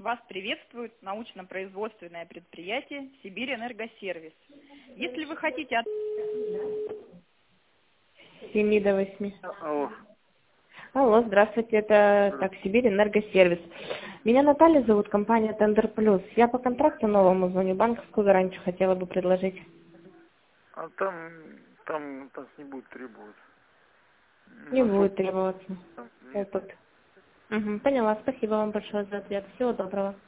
Вас приветствует научно-производственное предприятие «Сибирь-Энергосервис». Если вы хотите... С 7 до 8. Алло. Алло, здравствуйте, это так, Сибирь-Энергосервис. Меня Наталья зовут, компания Тендер Плюс. Я по контракту новому звоню, банковскую гарантию хотела бы предложить. А там не будет требоваться. Не будет требоваться Там нет. опыт. Угу, поняла, спасибо вам большое за ответ. Всего доброго.